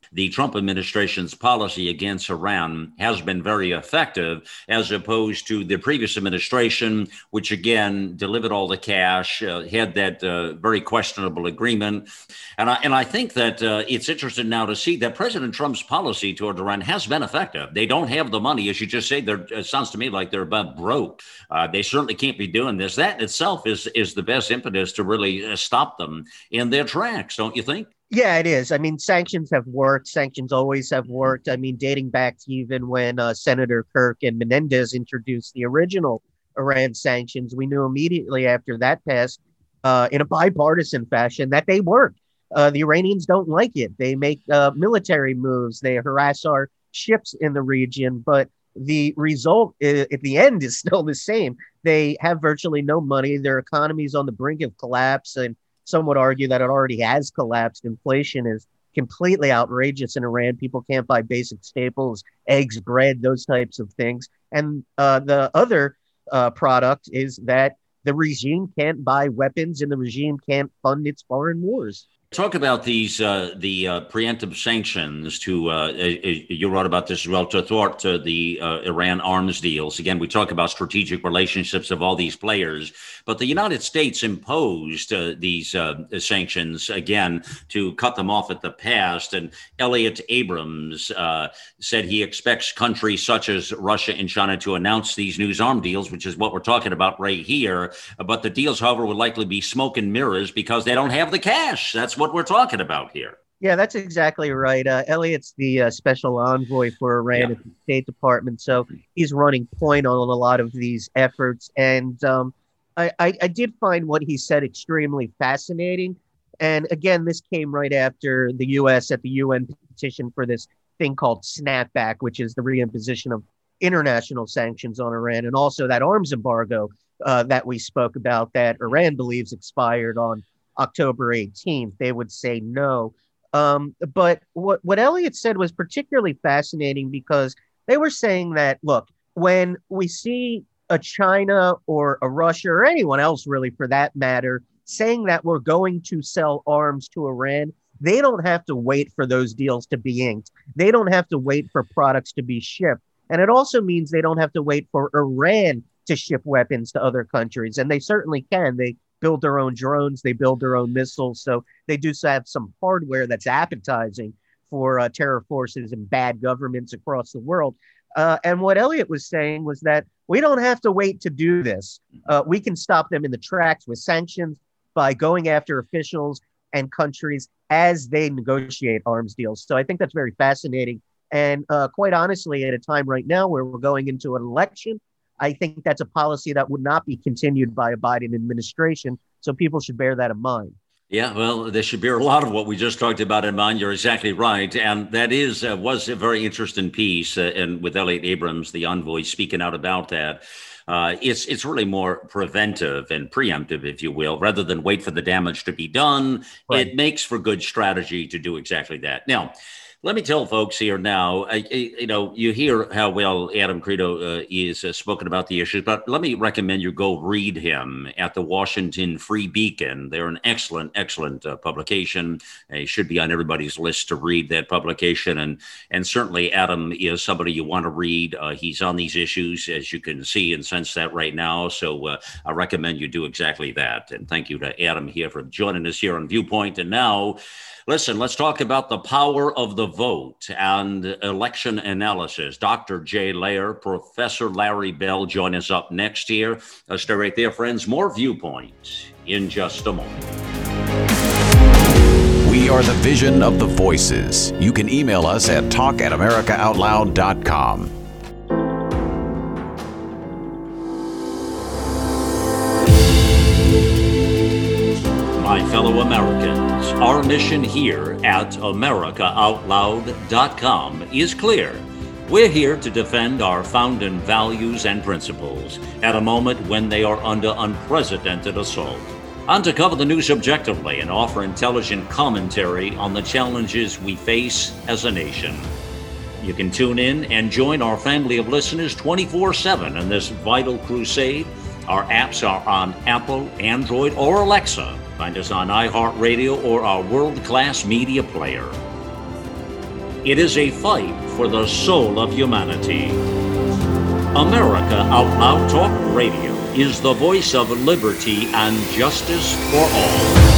the Trump administration's policy against Iran has been very effective, as opposed to the previous administration, which again delivered all the cash, uh, had that uh, very questionable agreement. And I, and I think that uh, it's interesting now to see that President Trump's policy toward Iran has been effective. They don't have the money, as you just say. They're, it sounds to me like they're about broke. Uh, they certainly can't be doing this. That in itself is, is the best impetus to really uh, stop them in their tracks, don't you think? Yeah, it is. I mean, sanctions have worked. Sanctions always have worked. I mean, dating back to even when uh, Senator Kirk and Menendez introduced the original Iran sanctions, we knew immediately after that passed uh, in a bipartisan fashion that they worked. Uh, the Iranians don't like it. They make uh, military moves. They harass our ships in the region. But the result is, at the end is still the same. They have virtually no money. Their economy is on the brink of collapse. And some would argue that it already has collapsed. Inflation is completely outrageous in Iran. People can't buy basic staples, eggs, bread, those types of things. And uh, the other uh, product is that the regime can't buy weapons and the regime can't fund its foreign wars. Talk about these, uh, the uh, preemptive sanctions to, uh, you wrote about this as well, to thwart uh, the uh, Iran arms deals. Again, we talk about strategic relationships of all these players, but the United States imposed uh, these uh, sanctions, again, to cut them off at the pass. And Elliott Abrams uh, said he expects countries such as Russia and China to announce these new arms deals, which is what we're talking about right here. But the deals, however, would likely be smoke and mirrors because they don't have the cash. That's what we're talking about here. Yeah, that's exactly right. Uh, Elliott's the uh, special envoy for Iran yeah. at the State Department, so he's running point on a lot of these efforts. And um, I, I, I did find what he said extremely fascinating. And again, this came right after the U S at the U N petition for this thing called snapback, which is the reimposition of international sanctions on Iran, and also that arms embargo uh, that we spoke about that Iran believes expired on October eighteenth. They would say no. Um, but what, what Elliott said was particularly fascinating because they were saying that, look, when we see a China or a Russia or anyone else really for that matter saying that we're going to sell arms to Iran, they don't have to wait for those deals to be inked. They don't have to wait for products to be shipped. And it also means they don't have to wait for Iran to ship weapons to other countries. And they certainly can. They build their own drones, they build their own missiles. So they do have some hardware that's appetizing for uh, terror forces and bad governments across the world. Uh, and what Elliott was saying was that we don't have to wait to do this. Uh, we can stop them in the tracks with sanctions by going after officials and countries as they negotiate arms deals. So I think that's very fascinating. And uh, quite honestly, at a time right now where we're going into an election, I think that's a policy that would not be continued by a Biden administration. So people should bear that in mind. Yeah, well, there should bear a lot of what we just talked about in mind. You're exactly right. And that is uh, was a very interesting piece. Uh, and with Elliott Abrams, the envoy, speaking out about that. Uh, it's it's really more preventive and preemptive, if you will, rather than wait for the damage to be done. Right. It makes for good strategy to do exactly that. Now, let me tell folks here now, I, I, you know, you hear how well Adam Credo uh, is uh, spoken about the issues, but let me recommend you go read him at the Washington Free Beacon. They're an excellent, excellent uh, publication. It should be on everybody's list to read that publication. And and certainly Adam is somebody you want to read. Uh, he's on these issues, as you can see and sense that right now. So uh, I recommend you do exactly that. And thank you to Adam here for joining us here on Viewpoint. And now, listen, let's talk about the power of the vote and election analysis. Doctor Jay Lehr, Professor Larry Bell join us up next here. Uh, stay right there, friends. More Viewpoint in just a moment. We are the vision of the voices. You can email us at talk at america out loud dot com. My fellow Americans, our mission here at america out loud dot com is clear. We're here to defend our founding values and principles at a moment when they are under unprecedented assault, and to cover the news objectively and offer intelligent commentary on the challenges we face as a nation. You can tune in and join our family of listeners twenty-four seven in this vital crusade. Our apps are on Apple, Android, or Alexa. Find us on iHeartRadio or our world-class media player. It is a fight for the soul of humanity. America Out Loud Talk Radio is the voice of liberty and justice for all.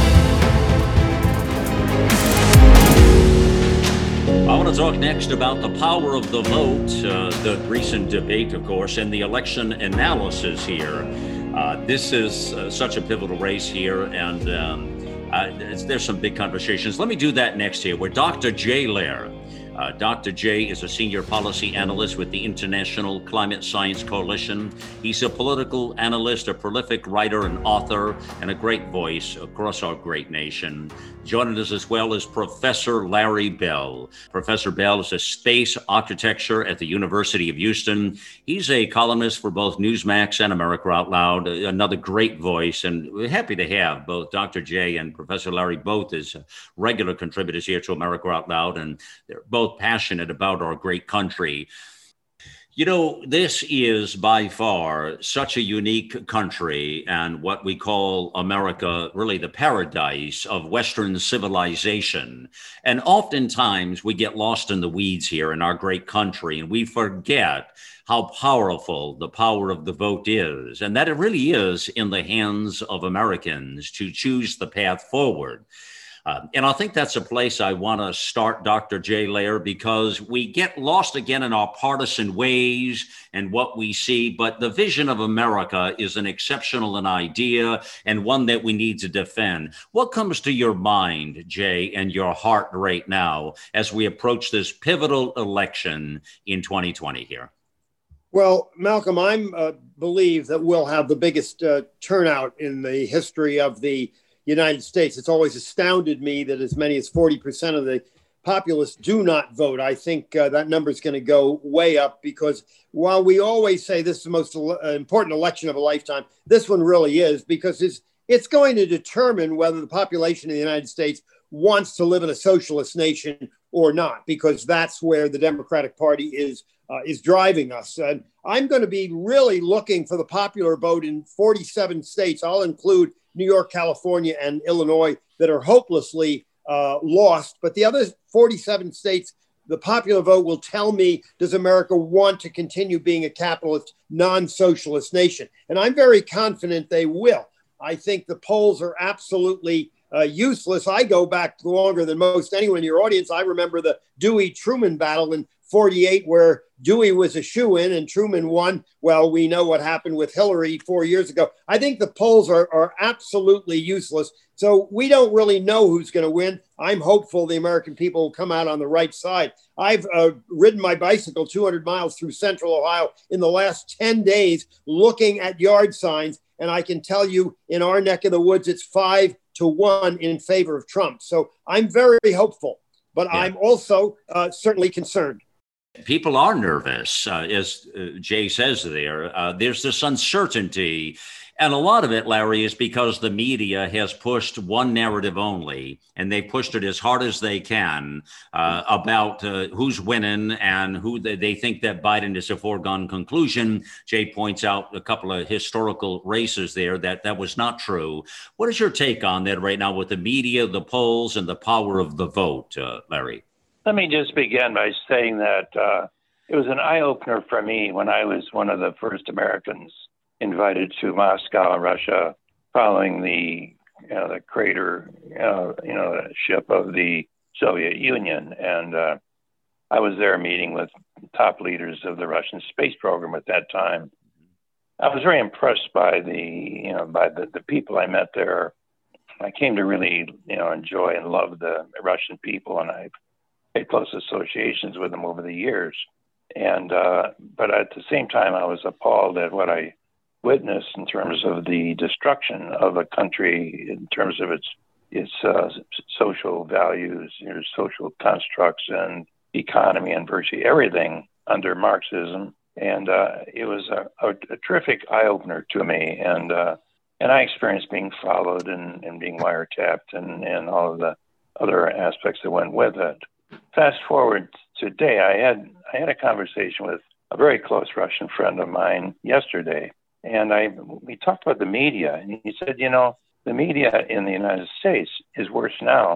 I want to talk next about the power of the vote, uh, the recent debate, of course, and the election analysis here. Uh, this is uh, such a pivotal race here, and um, uh, there's some big conversations. Let me do that next here with Doctor Jay Lehr. Uh, Doctor Jay is a senior policy analyst with the International Climate Science Coalition. He's a political analyst, a prolific writer and author, and a great voice across our great nation. Joining us as well is Professor Larry Bell. Professor Bell is a space architecture at the University of Houston. He's a columnist for both Newsmax and America Out Loud, another great voice, and we're happy to have both Doctor Jay and Professor Larry both as regular contributors here to America Out Loud, and they're both passionate about our great country. You know, this is by far such a unique country, and what we call America, really the paradise of Western civilization. And oftentimes we get lost in the weeds here in our great country, and we forget how powerful the power of the vote is, and that it really is in the hands of Americans to choose the path forward. Uh, and I think that's a place I want to start, Doctor Jay Lehr, because we get lost again in our partisan ways and what we see. But the vision of America is an exceptional an idea and one that we need to defend. What comes to your mind, Jay, and your heart right now as we approach this pivotal election in twenty twenty here? Well, Malcolm, I uh, believe that we'll have the biggest uh, turnout in the history of the United States. It's always astounded me that as many as forty percent of the populace do not vote. I think uh, that number is going to go way up, because while we always say this is the most uh, important election of a lifetime, this one really is, because it's, it's going to determine whether the population of the United States wants to live in a socialist nation or not, because that's where the Democratic Party is uh, is driving us. And I'm going to be really looking for the popular vote in forty-seven states. I'll include New York, California, and Illinois that are hopelessly uh, lost. But the other forty-seven states, the popular vote will tell me, does America want to continue being a capitalist, non-socialist nation? And I'm very confident they will. I think the polls are absolutely uh, useless. I go back longer than most anyone in your audience. I remember the Dewey-Truman battle in forty-eight, where Dewey was a shoo-in and Truman won. Well, we know what happened with Hillary four years ago. I think the polls are, are absolutely useless. So we don't really know who's going to win. I'm hopeful the American people will come out on the right side. I've uh, ridden my bicycle two hundred miles through central Ohio in the last ten days looking at yard signs. And I can tell you in our neck of the woods, it's five to one in favor of Trump. So I'm very hopeful, but yeah. I'm also uh, certainly concerned. People are nervous, uh, as uh, Jay says there. Uh, there's this uncertainty. And a lot of it, Larry, is because the media has pushed one narrative only, and they pushed it as hard as they can uh, about uh, who's winning and who they, they think that Biden is a foregone conclusion. Jay points out a couple of historical races there that that was not true. What is your take on that right now with the media, the polls, and the power of the vote, uh, Larry? Let me just begin by saying that uh, it was an eye-opener for me when I was one of the first Americans invited to Moscow, Russia, following the you know, the crater, uh, you know, ship of the Soviet Union, and uh, I was there meeting with top leaders of the Russian space program at that time. I was very impressed by the you know by the, the people I met there. I came to really you know enjoy and love the Russian people, and I've had close associations with them over the years. And uh, but at the same time, I was appalled at what I witnessed in terms of the destruction of a country, in terms of its its uh, social values, you know, social constructs, and economy, and virtually everything under Marxism. And uh, it was a, a, a terrific eye-opener to me. And uh, and I experienced being followed and, and being wiretapped and, and all of the other aspects that went with it. Fast forward today, I had I had a conversation with a very close Russian friend of mine yesterday, and I we talked about the media, and he said, you know, the media in the United States is worse now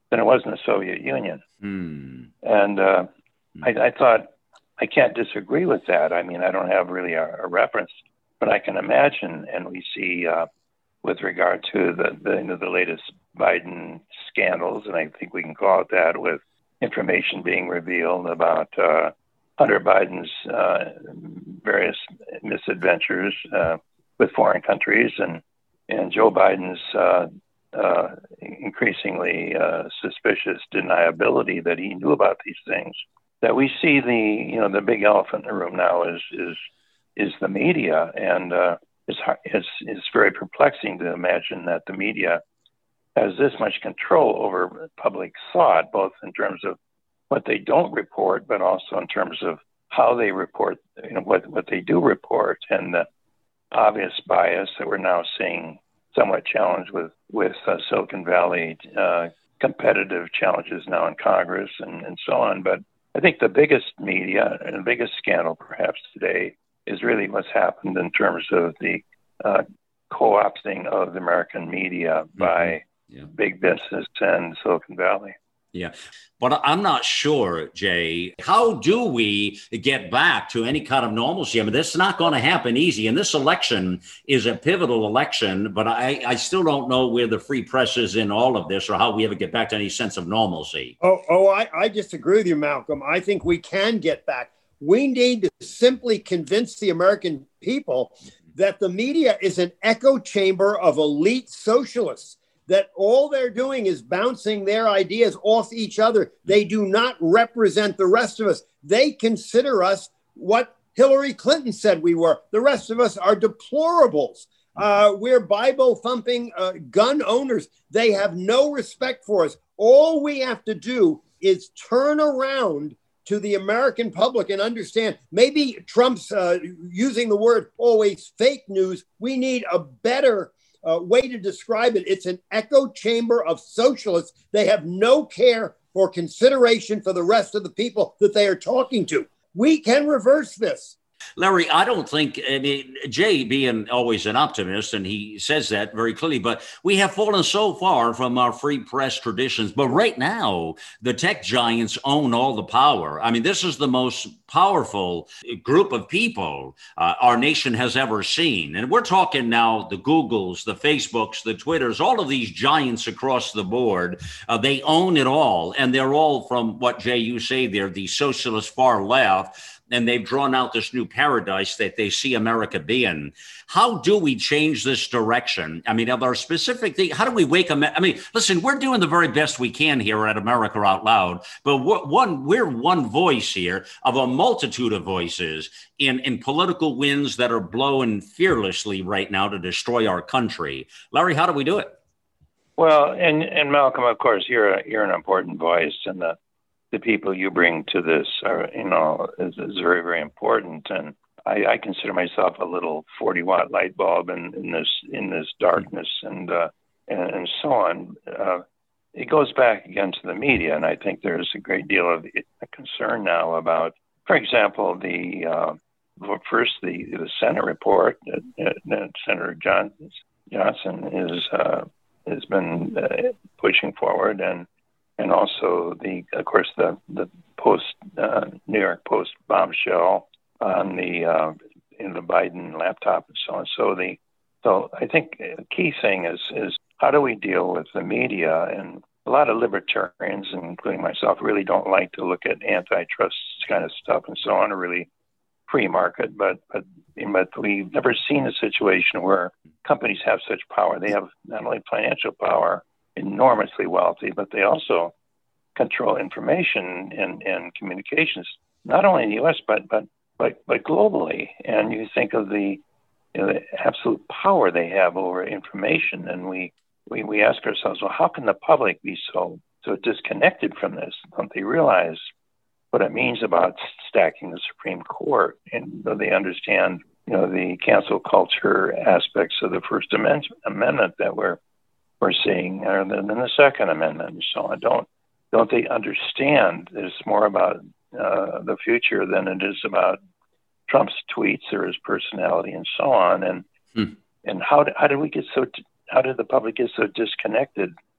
than it was in the Soviet Union. Hmm. And uh, I, I thought, I can't disagree with that. I mean, I don't have really a, a reference, but I can imagine, and we see uh, with regard to the, the, you know, the latest Biden scandals, and I think we can call it that, with information being revealed about uh, Hunter Biden's uh, various misadventures uh, with foreign countries, and, and Joe Biden's uh, uh, increasingly uh, suspicious deniability that he knew about these things. That we see the, you know, the big elephant in the room now is is is the media, and uh, it's, it's it's very perplexing to imagine that the media has this much control over public thought, both in terms of what they don't report, but also in terms of how they report, you know, what what they do report, and the obvious bias that we're now seeing somewhat challenged with with uh, Silicon Valley uh, competitive challenges now in Congress and, and so on, but I think the biggest media and the biggest scandal perhaps today is really what's happened in terms of the uh, co-opting of the American media by yeah. big business and Silicon Valley. Yeah, but I'm not sure, Jay, how do we get back to any kind of normalcy? I mean, this is not going to happen easy. And this election is a pivotal election, but I, I still don't know where the free press is in all of this or how we ever get back to any sense of normalcy. Oh, oh, I, I disagree with you, Malcolm. I think we can get back. We need to simply convince the American people that the media is an echo chamber of elite socialists, that all they're doing is bouncing their ideas off each other. They do not represent the rest of us. They consider us what Hillary Clinton said we were. The rest of us are deplorables. Uh, we're Bible-thumping uh, gun owners. They have no respect for us. All we have to do is turn around to the American public and understand, maybe Trump's uh, using the word always fake news. We need a better Uh, way to describe it. It's an echo chamber of socialists. They have no care or consideration for the rest of the people that they are talking to. We can reverse this. Larry, I don't think, I mean, Jay being always an optimist, and he says that very clearly, but we have fallen so far from our free press traditions. But right now, the tech giants own all the power. I mean, this is the most powerful group of people uh, our nation has ever seen. And we're talking now the Googles, the Facebooks, the Twitters, all of these giants across the board. Uh, they own it all. And they're all from what, Jay, you say, they're the socialist far left. And they've drawn out this new paradise that they see America being. How do we change this direction? I mean, are there specific things? How do we wake them? I mean, listen, we're doing the very best we can here at America Out Loud, but we're one, we're one voice here of a multitude of voices in, in political winds that are blowing fearlessly right now to destroy our country. Larry, how do we do it? Well, and, and Malcolm, of course, you're a, you're an important voice, and the the people you bring to this are, you know, is, is very, very important. And I, I consider myself a little forty watt light bulb in, in this, in this darkness and, uh, and, and so on. Uh, it goes back again to the media. And I think there's a great deal of concern now about, for example, the, uh, well, first the, the Senate report that, that Senator John, Johnson is, uh, has been uh, pushing forward, and, and also the, of course, the the Post uh, New York Post bombshell on the uh, in the Biden laptop and so on. So the so I think the key thing is is how do we deal with the media? And a lot of libertarians, including myself, really don't like to look at antitrust kind of stuff and so on, or really free market. But but but we've never seen a situation where companies have such power. They have not only financial power, enormously wealthy, but they also control information and, and communications, not only in the U S, but, but, but, but globally. And you think of the, you know, the absolute power they have over information. And we, we, we ask ourselves, well, how can the public be so, so disconnected from this? Don't they realize what it means about stacking the Supreme Court? And do they understand, you know, the cancel culture aspects of the First Amendment, amendment that we're, we're seeing, or than the Second Amendment and so on? Don't don't they understand that it's more about uh, the future than it is about Trump's tweets or his personality and so on? And hmm. and how do, how did we get so how did the public get so disconnected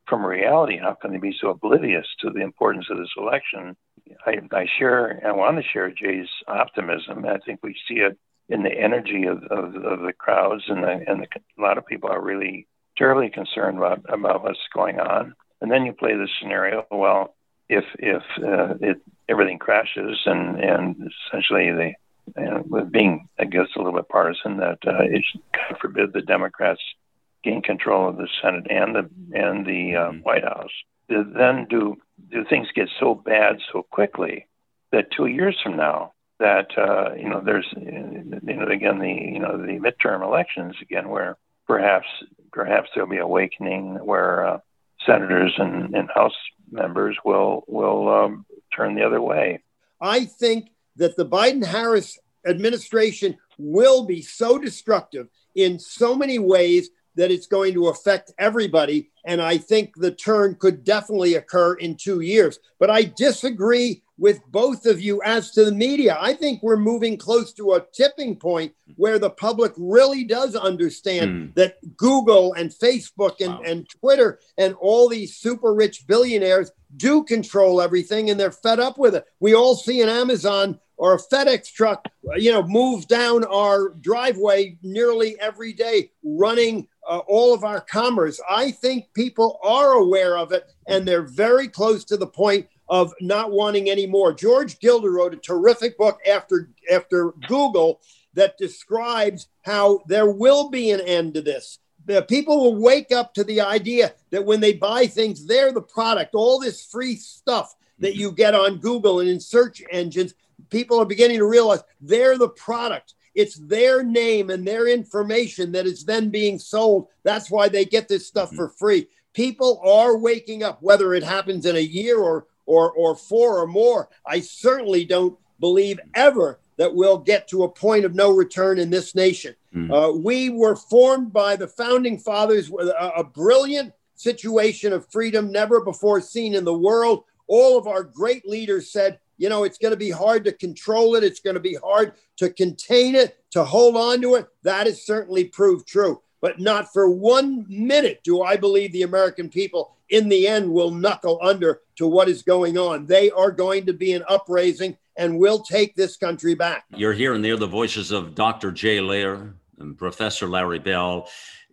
from reality. How can they be so oblivious to the importance of this election? I, I share, I want to share Jay's optimism. I think we see it in the energy of, of, of the crowds, and the, and the, a lot of people are really terribly concerned about, about what's going on. And then you play this scenario, well, if if uh, it everything crashes and, and essentially they, and with being, I guess, a little bit partisan, that uh, it, God forbid, the Democrats gain control of the Senate and the and the uh, White House, then do do things get so bad so quickly that two years from now, that uh, you know there's you know again the you know the midterm elections again, where perhaps perhaps there'll be awakening where uh, senators and, and House members will will um, turn the other way. I think that the Biden-Harris administration will be so destructive in so many ways that it's going to affect everybody. And I think the turn could definitely occur in two years. But I disagree with both of you as to the media. I think we're moving close to a tipping point where the public really does understand mm. that Google and Facebook and, wow. and Twitter and all these super rich billionaires do control everything, and they're fed up with it. We all see an Amazon or a FedEx truck, you know, move down our driveway nearly every day, running uh, all of our commerce. I think people are aware of it, and they're very close to the point of not wanting any more. George Gilder wrote a terrific book after after Google that describes how there will be an end to this. The people will wake up to the idea that when they buy things, they're the product. All this free stuff that you get on Google and in search engines, people are beginning to realize they're the product. It's their name and their information that is then being sold. That's why they get this stuff mm-hmm. for free. People are waking up, whether it happens in a year or or or four or more. I certainly don't believe ever that we'll get to a point of no return in this nation. Mm-hmm. Uh, we were formed by the founding fathers with a, a brilliant situation of freedom never before seen in the world. All of our great leaders said, you know, it's going to be hard to control it. It's going to be hard to contain it, to hold on to it. That has certainly proved true. But not for one minute do I believe the American people in the end will knuckle under to what is going on. They are going to be an upraising, and will take this country back. You're hearing there the voices of Doctor Jay Lehr and Professor Larry Bell.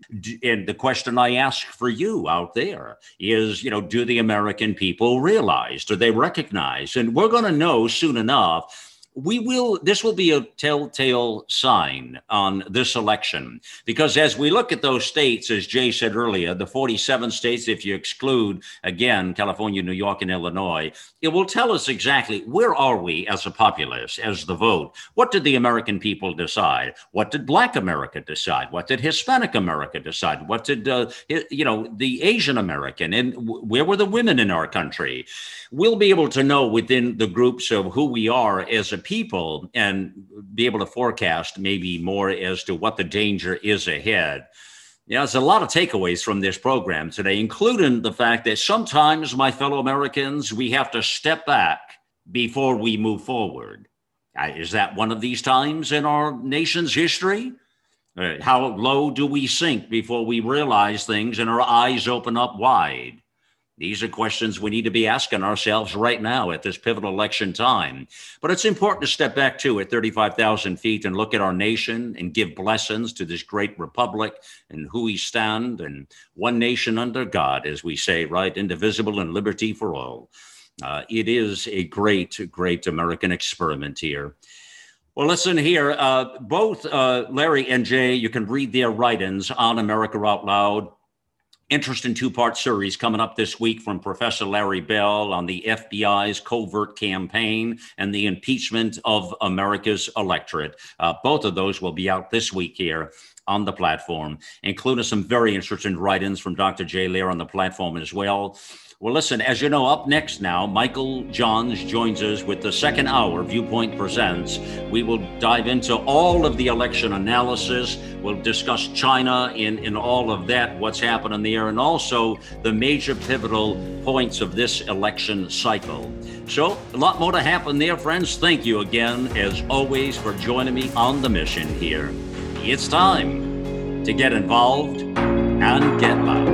And the question I ask for you out there is, you know, do the American people realize, do they recognize? And we're going to know soon enough. We will, this will be a telltale sign on this election, because as we look at those states, as Jay said earlier, the forty-seven states, if you exclude, again, California, New York, and Illinois, it will tell us exactly where are we as a populace, as the vote. What did the American people decide? What did Black America decide? What did Hispanic America decide? What did, uh, you know, the Asian American? And where were the women in our country? We'll be able to know within the groups of who we are as a people and be able to forecast maybe more as to what the danger is ahead. Yeah, there's a lot of takeaways from this program today, including the fact that sometimes, my fellow Americans, we have to step back before we move forward. Uh, is that one of these times in our nation's history? Uh, how low do we sink before we realize things and our eyes open up wide? These are questions we need to be asking ourselves right now at this pivotal election time. But it's important to step back, too, at thirty-five thousand feet and look at our nation and give blessings to this great republic and who we stand, and one nation under God, as we say, right? Indivisible and liberty for all. Uh, it is a great, great American experiment here. Well, listen here, uh, both uh, Larry and Jay, you can read their write-ins on America Out Loud. Interesting two-part series coming up this week from Professor Larry Bell on the F B I's covert campaign and the impeachment of America's electorate. Uh, both of those will be out this week here on the platform, including some very interesting write-ins from Doctor Jay Lehr on the platform as well. Well, listen, as you know, up next now, Michael Johns joins us with the second hour, Viewpoint Presents. We will dive into all of the election analysis. We'll discuss China in, in all of that, what's happening there, and also the major pivotal points of this election cycle. So a lot more to happen there, friends. Thank you again, as always, for joining me on the mission here. It's time to get involved and get loud.